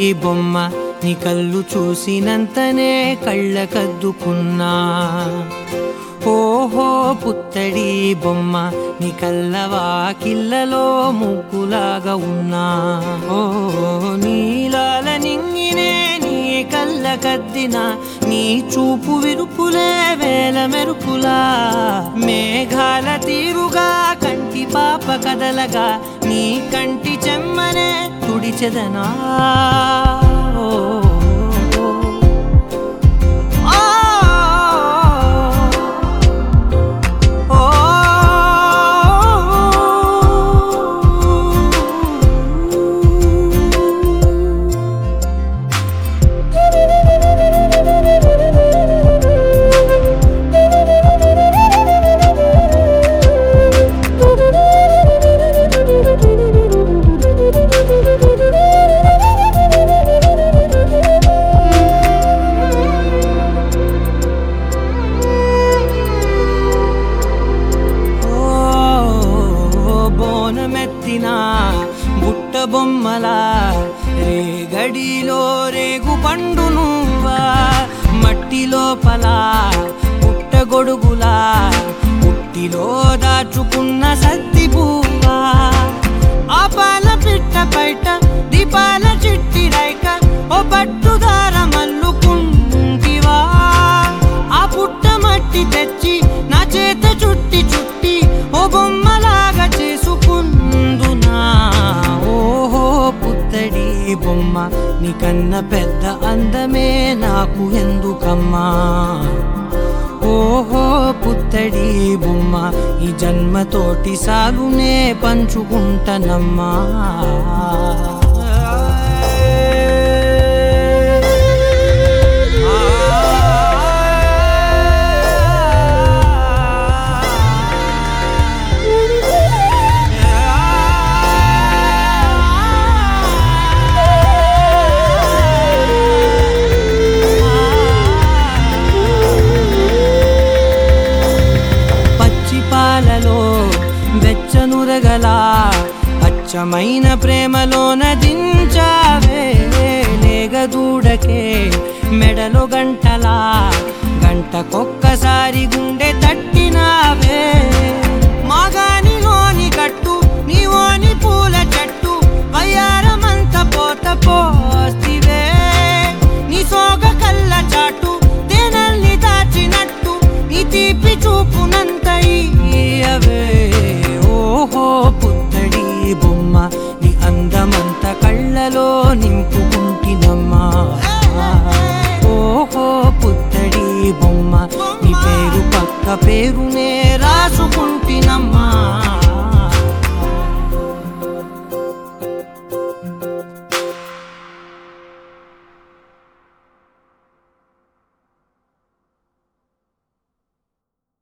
బొమ్మ నీ కళ్ళు చూసినంతనే కళ్ళకద్దుకున్నా ఓహో పుత్తడి బొమ్మ నీ కళ్ళవాకిళ్ళలో ముగ్గులాగా ఉన్నా ఓ నీలాల నింగినే నీ కళ్ళకద్దిన నీ చూపు విరుపులే వేల మెరుపులా మేఘాల తీరుగా కంటి పాప కదలగా నీ కంటి చెమ్మనే తుడిచెదనా బుట్ట బొమ్మలా రేగడిలో రేగు పండు నువ్వా మట్టి లోపల పుట్ట గొడుగులా పుట్టిలో దాచుకున్న సత్తి పువ్వా ఆపాల పిట్ట బయట దీపాల చిట్టి రైక ఓ పట్టుదార మల్లుకుంటివా ఆ పుట్ట మట్టి తెచ్చి నా చేత చుట్టి చుట్టి ఓ బొమ్మలాగా చేసుకుందునా ఓహో పుత్తడి బొమ్మ నీకన్నా పెద్ద అందమే నాకు ఎందుకమ్మా ఓహో పుత్తడి బొమ్మ ఈ జన్మతోటి సాగునే పంచుకుంటనమ్మా వెచ్చనురగలా అచ్చమైన ప్రేమలోన దించావే లేగదూడకే మెడలో గంటలా గంటకొక్కసారి గుండె తట్టినావే మాగానిలోని కట్టు నీవోని పూల చెట్టు వయ్యారమంత పోత పోస్తివే నీ సోగ కళ్ళ చాటు తేనల్ని దాచినట్టు నీ తీపి చూపునంత ఇయ్యవే ఓహో పుత్తడి బొమ్మ నీ అందమంత కళ్ళలో నింపుకుంటినమ్మా ఓహో పుత్తడి బొమ్మ నీ పేరు పక్క పేరునే